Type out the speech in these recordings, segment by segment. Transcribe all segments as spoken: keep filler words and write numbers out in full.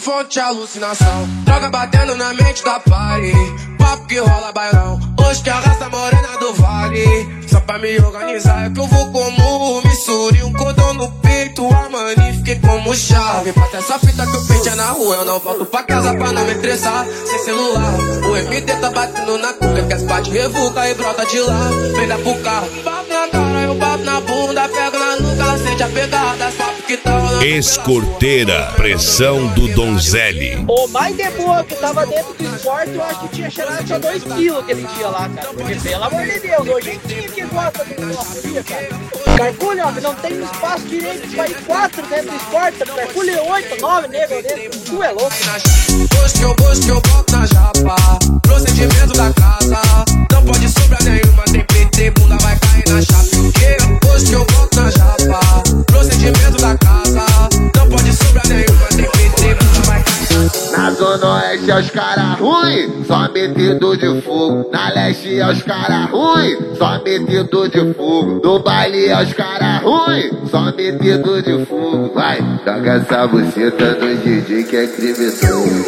fonte de alucinação. Droga batendo na mente da party, papo que rola bailão. Hoje que arrasta a morena do vale. Só pra me organizar é que eu vou como Missouri. Um cordão no peito, a mani fiquei como chave. Bate essa fita que eu pente é na rua. Eu não volto pra casa pra não me estressar. Sem celular, o M D tá batendo na cuca. Que as partes revuca e brota de lá. Vem dar pro carro, papo na cara, eu bato na bunda. Pego na nuca, ela sente a pegada. Papo que tá rolando. Escorteira, pressão do Donzelli. O mais de boa que tava dentro do esporte, eu acho que tinha cheirado só dois quilos aquele dia lá, cara. Porque pelo amor de Deus, hoje em dia que gosta de filosofia, cara. Carcule, ó, não tem espaço direito pra ir quatro dentro do esporte. Carcule oito, nove negros dentro. Tu é louco. Hoje que eu gosto que eu boto na japa. Procedimento da casa. Não pode sobrar nenhuma. Tem P T, bunda vai cair na chapa. Hoje que eu boto na japa. Procedimento da casa. Não pode sobrar nenhuma. Tem P T, bunda vai cair na Na zona oeste é os cara ruim, só metido de fogo. Na leste é os cara ruim, só metido de fogo. No baile é os cara ruim, só metido de fogo. Vai, joga essa buceta no D J que é criminoso.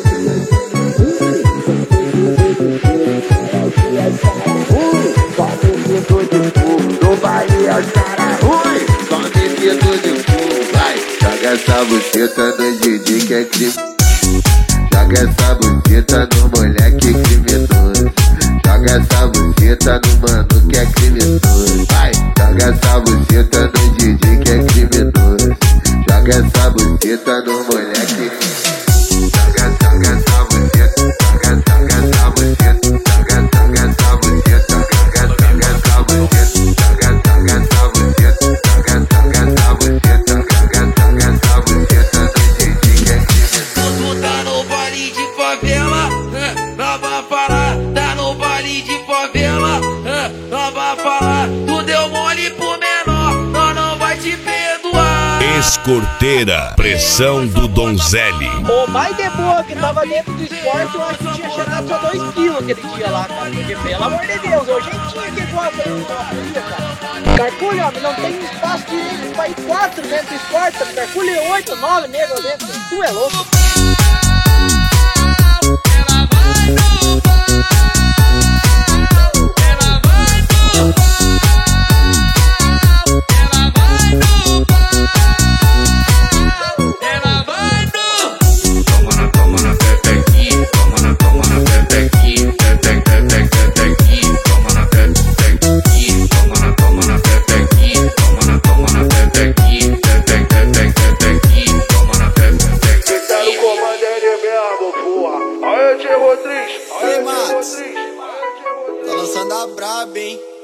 Só metido de fogo. No baile é os cara ruim, só metido de fogo. Vai, joga essa buceta no D J que é criminoso. Joga essa buceta no moleque criminoso. Joga essa buceta no mano que é criminoso. Vai, joga essa buceta no D J que é criminoso. Joga essa buceta no moleque. Joga, joga essa buceta. Joga, joga essa buceta. Joga, joga essa buceta. Joga, joga essa buceta. Joga, joga essa buceta. Joga, joga essa buceta. Joga, joga essa buceta no D J que é criminoso. Tu tá no baile de favela, nova parada no baile de favela, nova parada. Tu deu mole pro menor, nós não vai te perdoar. Escorteira, pressão do Donzelli. O mais de boa que tava dentro do esporte, eu acho que tinha cheirado só dois quilos aquele dia lá, cara. Porque pelo amor de Deus, hoje em dia que gosta de filosofia, cara. Carcule, ó, não tem espaço direito pra ir quatro dentro do esporte. Carcule oito, nove negros dentro. Tu é louco. Tá lançando a braba, hein?